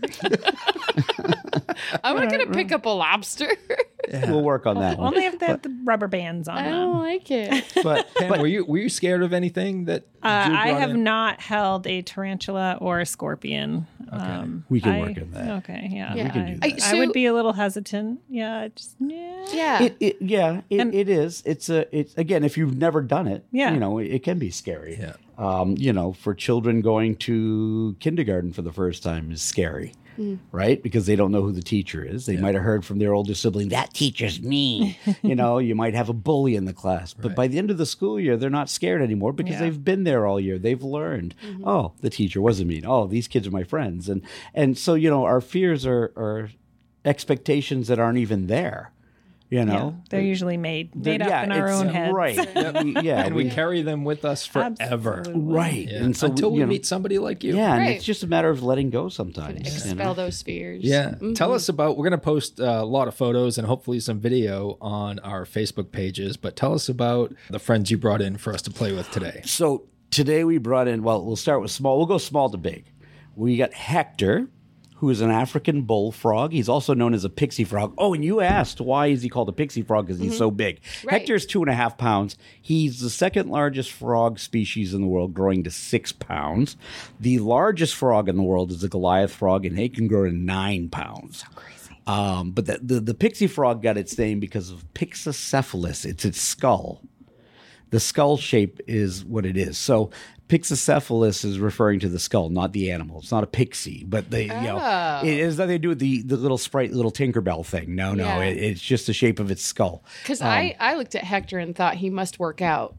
I'm not going to pick up a lobster. Yeah. We'll work on that one. Only if they have the rubber bands on I them. don't like it. But Pam, were you scared of anything that I have not held a tarantula or a scorpion. Okay. We can work on that. Okay, yeah. We can do that. I would be a little hesitant. Yeah, It is. It's again, if you've never done it, it can be scary. Yeah. For children going to kindergarten for the first time is scary. right? Because they don't know who the teacher is. They might have heard from their older sibling, that teacher's mean. You might have a bully in the class. But by the end of the school year, they're not scared anymore because they've been there all year. They've learned, oh, the teacher wasn't mean. Oh, these kids are my friends. And so, our fears are expectations that aren't even there. They're usually made up in our own heads. Right. And we carry them with us forever. Absolutely. Right. Yeah. And so until we meet somebody like you. Yeah, and Right. it's just a matter of letting go sometimes. Expel those fears. Yeah. Tell us about, we're going to post a lot of photos and hopefully some video on our Facebook pages, but tell us about the friends you brought in for us to play with today. So today we brought in, we'll start with small. We'll go small to big. We got Hector, who is an African bullfrog. He's also known as a pixie frog. Oh, and you asked, why is he called a pixie frog? Because he's so big. Right. Hector's 2.5 pounds. He's the second largest frog species in the world, growing to 6 pounds. The largest frog in the world is the Goliath frog, and he can grow to 9 pounds. So crazy. But the pixie frog got its name because of Pixocephalus. It's its skull. The skull shape is what it is. So Pixocephalus is referring to the skull, not the animal. It's not a pixie, but it has nothing to do with the little sprite, little Tinkerbell thing. No, Yeah. it's just the shape of its skull. Because I looked at Hector and thought he must work out.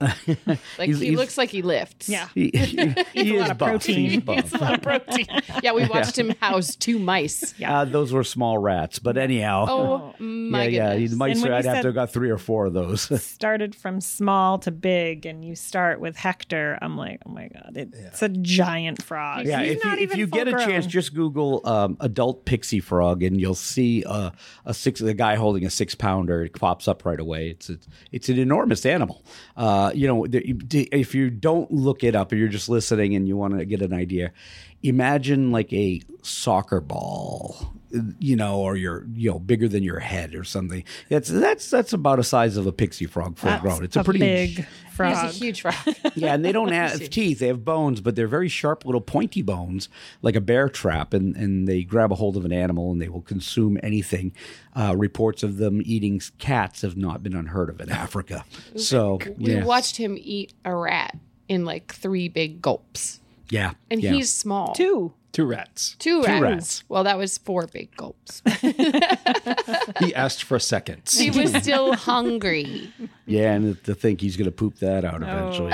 He looks like he lifts. Yeah. He is of buff. protein. He's buff. A lot of protein. Yeah, we watched him house 2 mice. Those were small rats, but anyhow. Oh my yeah. goodness. The mice, And when I'd you have to said- have got 3 or 4 of those. Started from small to big, and you start with Hector. I'm like, oh my God, it's a giant frog. Yeah, He's if not you even get a full chance, grown. just Google adult pixie frog, and you'll see a guy holding a 6-pounder. It pops up right away. It's an enormous animal. If you don't look it up, and you're just listening, and you want to get an idea, imagine like a soccer ball, or you're bigger than your head or something. That's about the size of a pixie frog full That's grown. It's a a pretty big frog. He's a huge frog. Yeah, and they don't have teeth. They have bones, but they're very sharp little pointy bones, like a bear trap, and they grab a hold of an animal and they will consume anything. Reports of them eating cats have not been unheard of in Africa. So, We watched him eat a rat in like 3 big gulps. yeah. And yeah. he's small. 2. 2 rats. 2 rats. rats. Well, that was 4 big gulps. He asked for seconds. He was still hungry. Yeah, and to think he's going to poop that out eventually.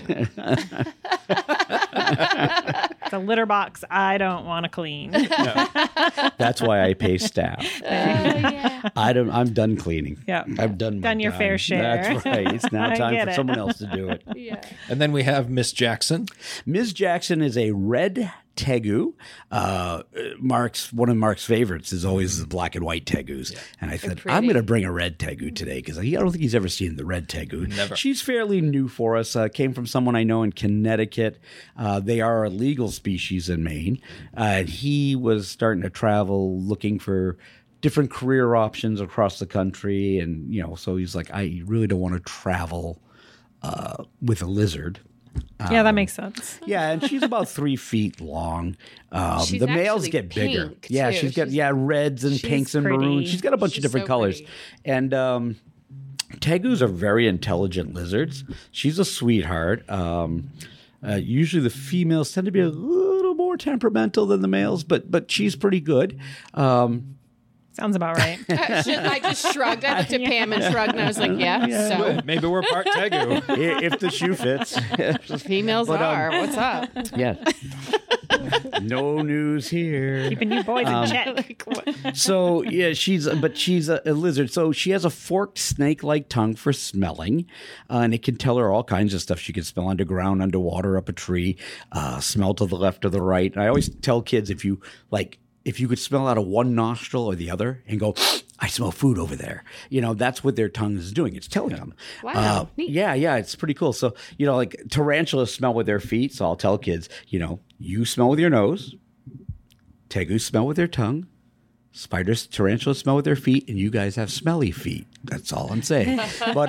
It's a litter box I don't want to clean. That's why I pay staff. I'm done cleaning. Yeah. I've done my Done your time. fair share. That's right. It's now I time get for it. someone else to do it. Yeah. And then we have Miss Jackson. Ms. Jackson is a red tegu. One of Mark's favorites is always the black and white tegus. And I said, I'm going to bring a red tegu today because I don't think he's ever seen the red tegu. Never. She's fairly new for us. Came from someone I know in Connecticut. They are a legal species in Maine. He was starting to travel looking for different career options across the country. And, so he's like, I really don't want to travel with a lizard. Yeah, that makes sense. Yeah, and she's about 3 feet long. She's The males actually get bigger. pink, Yeah, too. she's got reds and she's pinks and pretty. maroons. She's got a bunch of She's different so colors. pretty. And tegus are very intelligent lizards. She's a sweetheart. Usually the females tend to be a little more temperamental than the males, but she's pretty good. Sounds about right. I just shrugged. I looked at Pam and shrugged, and I was like, yeah. So Maybe we're part Tegu. If the shoe fits. females are. What's up? Yeah. No news here. Keeping you boys in check. Like, what? So yeah, she's a lizard. So she has a forked snake-like tongue for smelling, and it can tell her all kinds of stuff. She can smell underground, underwater, up a tree, smell to the left or the right. And I always tell kids if you could smell out of one nostril or the other and go, I smell food over there. That's what their tongue is doing. It's telling them. Wow, neat. Yeah, it's pretty cool. So, like tarantulas smell with their feet. So I'll tell kids, you smell with your nose. Tegus smell with their tongue. Spiders, tarantulas smell with their feet, and you guys have smelly feet. That's all I'm saying. But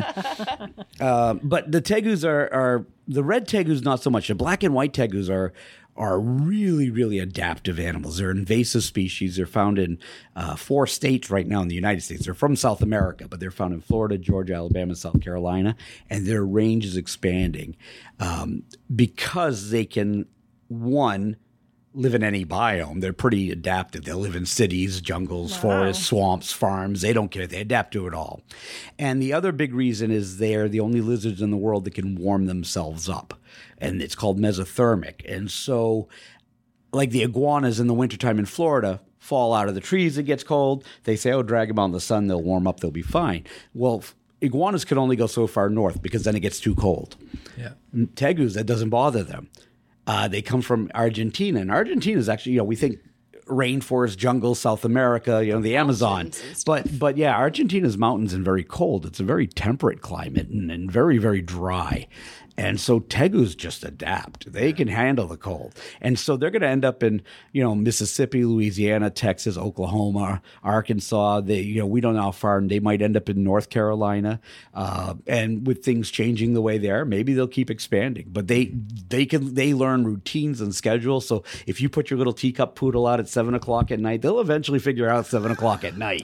the tegus are the red tegus not so much. The black and white tegus are really, really adaptive animals. They're invasive species. They're found in 4 states right now in the United States. They're from South America, but they're found in Florida, Georgia, Alabama, South Carolina, and their range is expanding because they can, one, live in any biome. They're pretty adaptive. They live in cities, jungles, forests, swamps, farms. They don't care. They adapt to it all. And the other big reason is they're the only lizards in the world that can warm themselves up. And it's called mesothermic. And so, like the iguanas in the wintertime in Florida fall out of the trees, it gets cold. They say, oh, drag them out in the sun, they'll warm up, they'll be fine. Well, iguanas can only go so far north because then it gets too cold. Yeah. Tegus, that doesn't bother them. They come from Argentina, and Argentina is actually, we think rainforest, jungle, South America, the Amazon. But yeah, Argentina's mountains and very cold. It's a very temperate climate and very, very dry. And so tegus just adapt. They can handle the cold. And so they're going to end up in, Mississippi, Louisiana, Texas, Oklahoma, Arkansas. We don't know how far, and they might end up in North Carolina. And with things changing the way they are, maybe they'll keep expanding. But they learn routines and schedules. So if you put your little teacup poodle out at 7 o'clock at night, they'll eventually figure out 7 o'clock at night.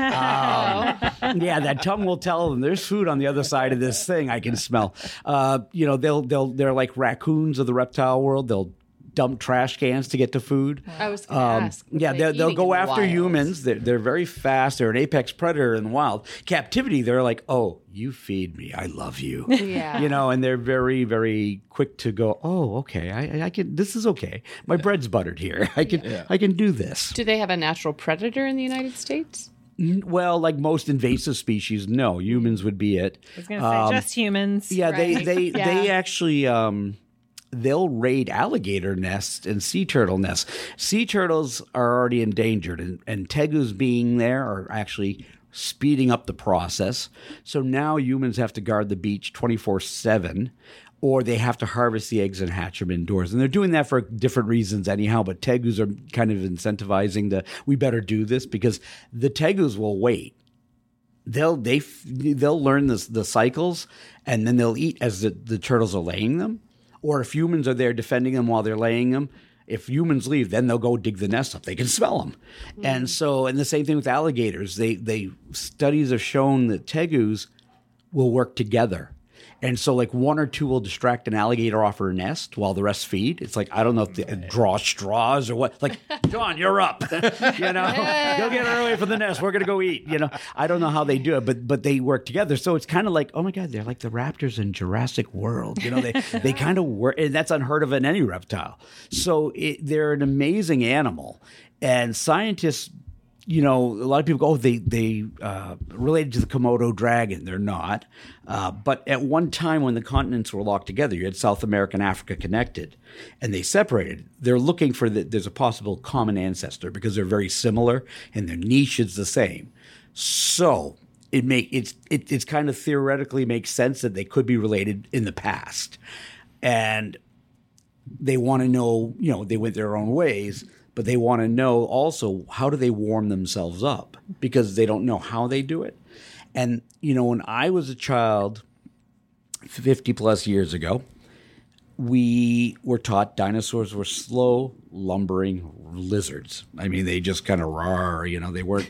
Yeah, that tongue will tell them there's food on the other side of this thing I can smell. They're like raccoons of the reptile world. They'll dump trash cans to get to food. I was going to ask. Yeah, they'll go after humans. They're very fast. They're an apex predator in the wild. Captivity, they're like, oh, you feed me. I love you. Yeah. And they're very, very quick to go, oh, okay, I can, this is okay. My bread's buttered here. I can do this. Do they have a natural predator in the United States? Well, like most invasive species, no. Humans would be it. I was going to say just humans. Yeah, Right. they actually they'll raid alligator nests and sea turtle nests. Sea turtles are already endangered, and tegus being there are actually speeding up the process. So now humans have to guard the beach 24/7. Or they have to harvest the eggs and hatch them indoors. And they're doing that for different reasons anyhow, but tegus are kind of incentivizing we better do this because the tegus will wait. They'll learn the cycles, and then they'll eat as the turtles are laying them. Or if humans are there defending them while they're laying them, if humans leave, then they'll go dig the nest up. They can smell them. And the same thing with alligators. Studies have shown that tegus will work together. And so, like, one or two will distract an alligator off her nest while the rest feed. It's like, I don't know if they draw straws or what. Like, John, you're up. Go get her away from the nest. We're going to go eat. I don't know how they do it, but they work together. So it's kind of like, oh, my God, they're like the raptors in Jurassic World. They kind of work. And that's unheard of in any reptile. So they're an amazing animal. And scientists, a lot of people go, oh, they related to the Komodo dragon. They're not. But at one time when the continents were locked together, you had South America and Africa connected, and they separated. They're looking for there's a possible common ancestor because they're very similar and their niche is the same. So it's kind of theoretically makes sense that they could be related in the past. And they want to know, they went their own ways. But they want to know also, how do they warm themselves up? Because they don't know how they do it. And, when I was a child 50 plus years ago, we were taught dinosaurs were slow, lumbering lizards. I mean, they just kind of roar, they weren't,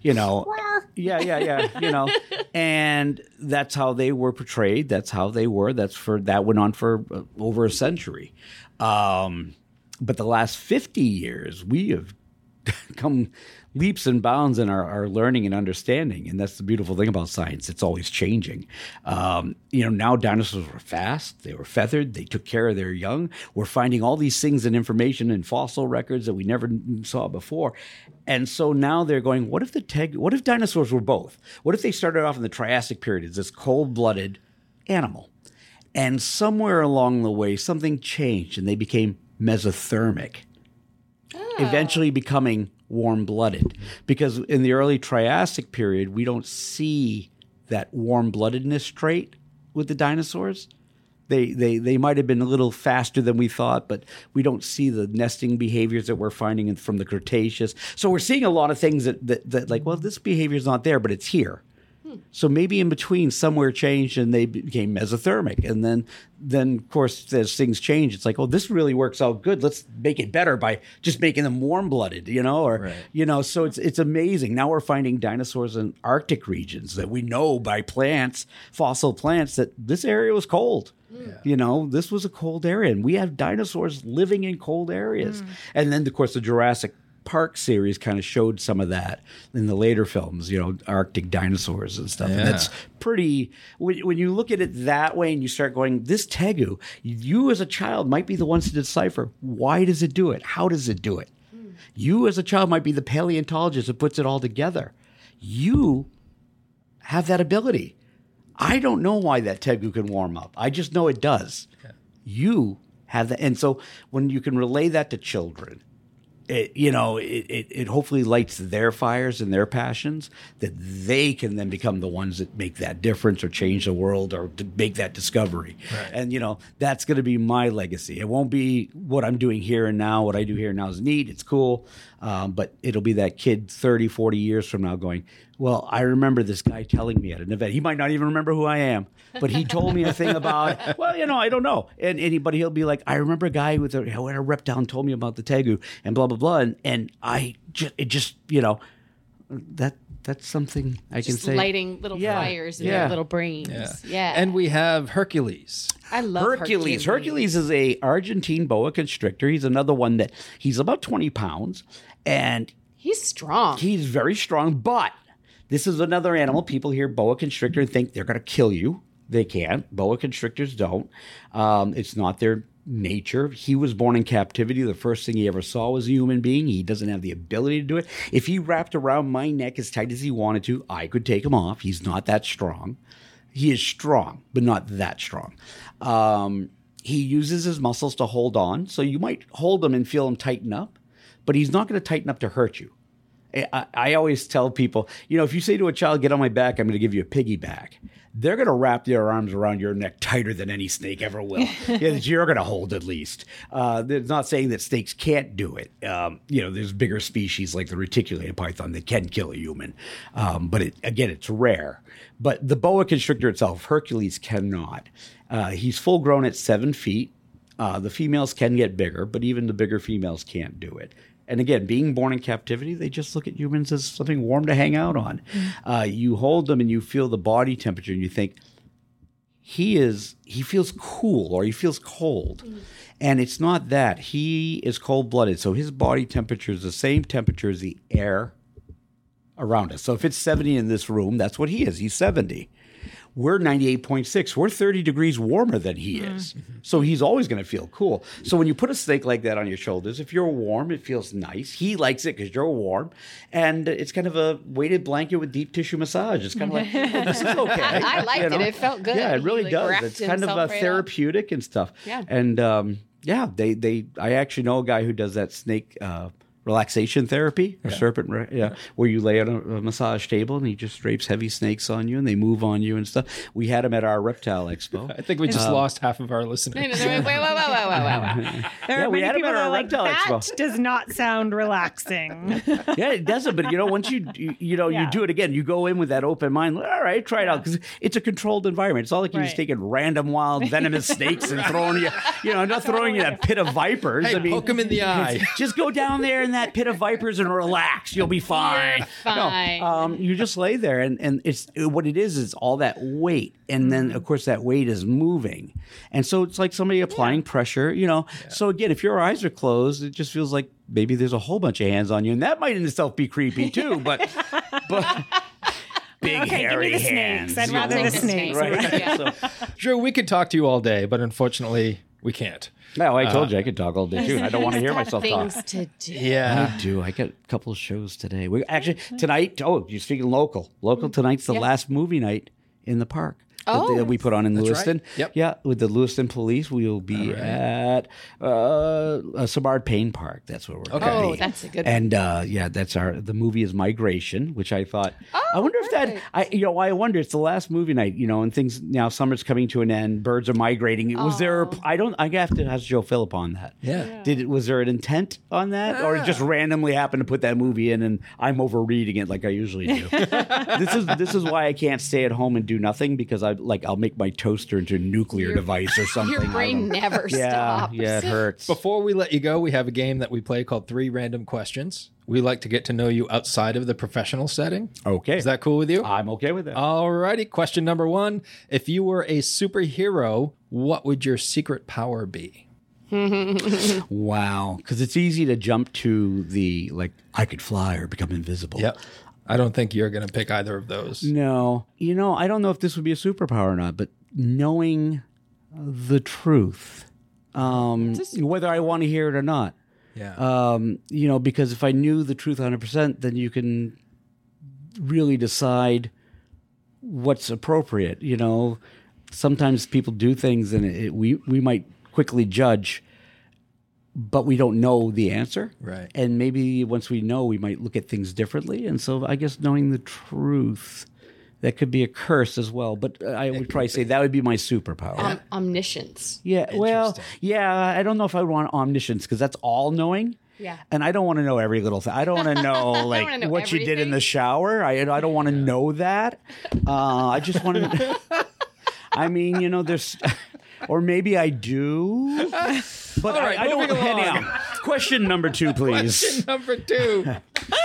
yeah. And that's how they were portrayed. That's how they were. That went on for over a century. But the last 50 years, we have come leaps and bounds in our learning and understanding. And that's the beautiful thing about science. It's always changing. Now dinosaurs were fast. They were feathered. They took care of their young. We're finding all these things and information in fossil records that we never saw before. And so now they're going, what if dinosaurs were both? What if they started off in the Triassic period as this cold-blooded animal? And somewhere along the way, something changed and they became mesothermic, eventually becoming warm-blooded. Because in the early Triassic period, we don't see that warm-bloodedness trait with the dinosaurs. They might have been a little faster than we thought, but we don't see the nesting behaviors that we're finding from the Cretaceous. So we're seeing a lot of things that like, well, this behavior is not there, but it's here. So maybe in between somewhere changed and they became mesothermic. And then of course, as things change, it's like, oh, this really works out good. Let's make it better by just making them warm-blooded, so it's amazing. Now we're finding dinosaurs in Arctic regions that we know by plants, fossil plants, that this area was cold. This was a cold area, and we have dinosaurs living in cold areas. And then, of course, the Jurassic Park series kind of showed some of that in the later films, Arctic dinosaurs and stuff. And that's pretty, when you look at it that way and you start going, this tegu, you as a child might be the ones to decipher, why does it do it? How does it do it? You as a child might be the paleontologist that puts it all together. You have that ability. I don't know why that tegu can warm up. I just know it does. You have that. And so when you can relay that to children, it hopefully lights their fires and their passions, that they can then become the ones that make that difference or change the world or to make that discovery. Right. And, that's going to be my legacy. It won't be what I'm doing here and now. What I do here and now is neat. It's cool. But it'll be that kid 30, 40 years from now going, well, I remember this guy telling me at an event. He might not even remember who I am, but he told me a thing about, I don't know. And he'll be like, I remember a guy who had a reptile and told me about the tegu and blah, blah, blah. And that's something I can say. Lighting little fires in their little brains. Yeah. And we have Hercules. I love Hercules. Hercules is a Argentine boa constrictor. He's another one that he's about 20 pounds and he's strong. He's very strong, but this is another animal. People hear boa constrictor and think they're going to kill you. They can't. Boa constrictors don't. It's not their nature. He was born in captivity. The first thing he ever saw was a human being. He doesn't have the ability to do it. If he wrapped around my neck as tight as he wanted to, I could take him off. He's not that strong. He is strong, but not that strong. He uses his muscles to hold on. So you might hold him and feel him tighten up, but he's not going to tighten up to hurt you. I always tell people, if you say to a child, get on my back, I'm going to give you a piggyback, they're going to wrap their arms around your neck tighter than any snake ever will. That you're going to hold at least. They're not saying that snakes can't do it. There's bigger species like the reticulated python that can kill a human. But it's rare. But the boa constrictor itself, Hercules cannot. He's full grown at 7 feet. The females can get bigger, but even the bigger females can't do it. And again, being born in captivity, they just look at humans as something warm to hang out on. You hold them and you feel the body temperature and you think, he feels cool or he feels cold. And it's not that. He is cold-blooded. So his body temperature is the same temperature as the air around us. So if it's 70 in this room, that's what he is. He's 70. We're 98.6. We're 30 degrees warmer than he is. So he's always going to feel cool. So when you put a snake like that on your shoulders, if you're warm, it feels nice. He likes it because you're warm. And it's kind of a weighted blanket with deep tissue massage. It's kind of like, oh, this is okay. I liked it. It felt good. Yeah, it really does. It's kind of therapeutic and stuff. Yeah. And I actually know a guy who does that snake relaxation therapy or serpent, where you lay on a massage table and he just drapes heavy snakes on you and they move on you and stuff. We had him at our reptile expo. I think we just lost half of our listeners. Wait. There are many people that are like, that does not sound relaxing. Yeah, it doesn't. But once you do it again, you go in with that open mind. All right, try it out because it's a controlled environment. It's all like you're just taking random wild venomous snakes and throwing you. Not throwing you in a pit of vipers. Hey, poke them in the eye. Just go down there in that pit of vipers and relax. You'll be fine. You're fine. No, you just lay there, and it's what it is all that weight, and then of course that weight is moving, and so it's like somebody applying pressure. So again, if your eyes are closed, it just feels like maybe there's a whole bunch of hands on you, and that might in itself be creepy too. But big hairy give me the hands. Snakes. I'd rather the snakes. Right? Yeah. Drew, we could talk to you all day, but unfortunately, we can't. No, I told you I could talk all day too. I don't want to hear myself talk. Things to do. Yeah. I do. I got a couple of shows today. We actually tonight. Oh, you're speaking local. Local tonight's the last movie night in the park. that we put on in Lewiston. right. Yep. Yeah, with the Lewiston Police, we will be at Sabard Payne Park. That's where we're going to Oh, be. that's a good And that's the movie is Migration, which I thought. I wonder if that. I wonder. It's the last movie night, and things now. Summer's coming to an end. Birds are migrating. Was there? I have to ask Joe Philip on that. Yeah. Was there an intent on that, or it just randomly happened to put that movie in, and I'm overreading it like I usually do? This is why I can't stay at home and do nothing, because I'll make my toaster into a nuclear device or something. Your brain never stops. Yeah, it hurts. Before we let you go, we have a game that we play called 3 Random Questions. We like to get to know you outside of the professional setting. Okay. Is that cool with you? I'm okay with that. All righty. Question number 1. If you were a superhero, what would your secret power be? Wow. Because it's easy to jump to the, I could fly or become invisible. Yep. I don't think you're going to pick either of those. No. I don't know if this would be a superpower or not, but knowing the truth, whether I want to hear it or not. Yeah. Because if I knew the truth 100%, then you can really decide what's appropriate. Sometimes people do things and we might quickly judge, but we don't know the answer. Right. And maybe once we know, we might look at things differently. And so I guess knowing the truth, that could be a curse as well. But I would probably say that would be my superpower. Omniscience. Yeah. Well, I don't know if I would want omniscience, because that's all knowing. Yeah. And I don't want to know every little thing. I don't want to know wanna know what you did in everything. the shower. I don't want to know that. I just want to. I mean, there's, or maybe I do, but right, I don't. moving along. Anyhow, question number 2, please. Question number 2.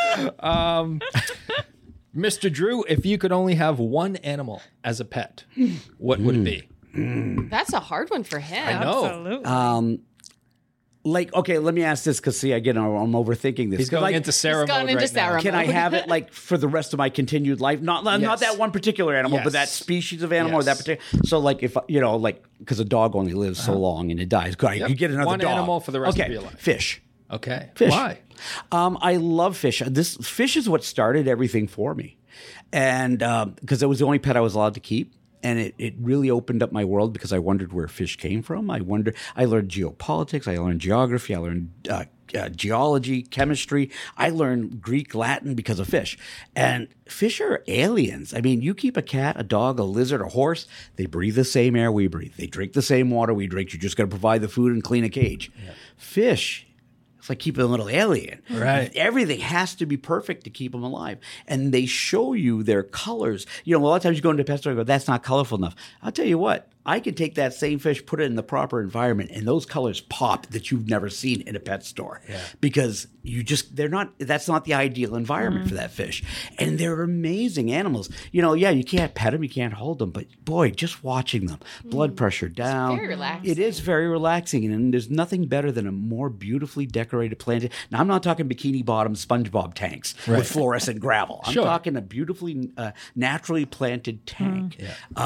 Mr. Drew, if you could only have one animal as a pet, what would it be? That's a hard one for him. I know. Absolutely. Okay, let me ask this, because again, I'm overthinking this. He's going into Sarah He's gone mode into right now. Sarah Can I have it for the rest of my continued life? Not Yes. that one particular animal, but that Yes. species of animal or that Yes. particular. So if because a dog only lives so long and it dies. Good, you get another One dog. animal for the rest of Okay, your life. Fish. Okay. Fish. Why? I love fish. Fish is what started everything for me, and because it was the only pet I was allowed to keep. And it really opened up my world, because I wondered where fish came from. I learned geopolitics. I learned geography. I learned geology, chemistry. I learned Greek, Latin because of fish. And fish are aliens. I mean, you keep a cat, a dog, a lizard, a horse, they breathe the same air we breathe. They drink the same water we drink. You just got to provide the food and clean a cage. Yeah. Fish, it's like keeping a little alien. Right. Everything has to be perfect to keep them alive. And they show you their colors. A lot of times you go into a pet store and go, that's not colorful enough. I'll tell you what, I can take that same fish, put it in the proper environment, and those colors pop that you've never seen in a pet store. Yeah. Because that's not the ideal environment for that fish. And they're amazing animals. You can't pet them, you can't hold them, but boy, just watching them, blood pressure down. Very relaxing. It is very relaxing, and there's nothing better than a more beautifully decorated plant. Now, I'm not talking bikini bottom SpongeBob tanks with fluorescent gravel. I'm talking a beautifully naturally planted tank,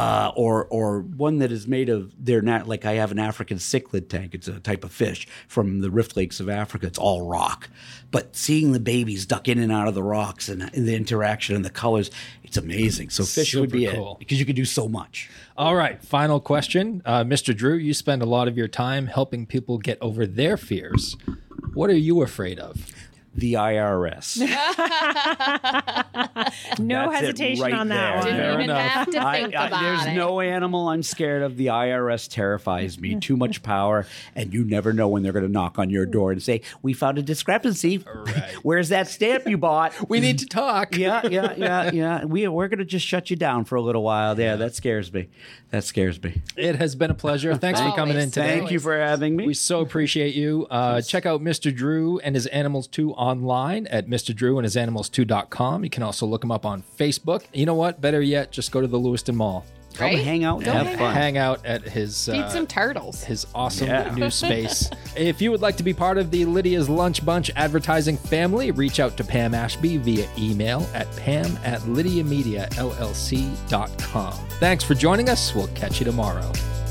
or one that is made of like I have an African cichlid tank. It's a type of fish from the Rift Lakes of Africa. It's all rock, but seeing the babies duck in and out of the rocks and the interaction and the colors, it's amazing. So fish would be cool. it, because you can do so much. All right. Final question. Mr. Drew, you spend a lot of your time helping people get over their fears. What are you afraid of? The IRS. No That's it hesitation right on that there. one. Fair Didn't even enough. have to think about There's it. no animal I'm scared of. The IRS terrifies me. Too much power, and you never know when they're going to knock on your door and say, "We found a discrepancy. Right. Where's that stamp you bought?" We need to talk. Yeah. We're going to just shut you down for a little while. Yeah, that scares me. It has been a pleasure. Thanks for coming in today. Thank you for having me. We so appreciate you. Check out Mr. Drew and his Animals 2 online at mrdrewandisanimals2.com. You can also look him up on Facebook. You know what? Better yet, just go to the Lewiston Mall. Come Right? hang out and Go have hang fun. Hang out at his Feed some turtles. his awesome Yeah. new space. If you would like to be part of the Lydia's Lunch Bunch advertising family, reach out to Pam Ashby via email at pam@lydiamediallc.com. Thanks for joining us. We'll catch you tomorrow.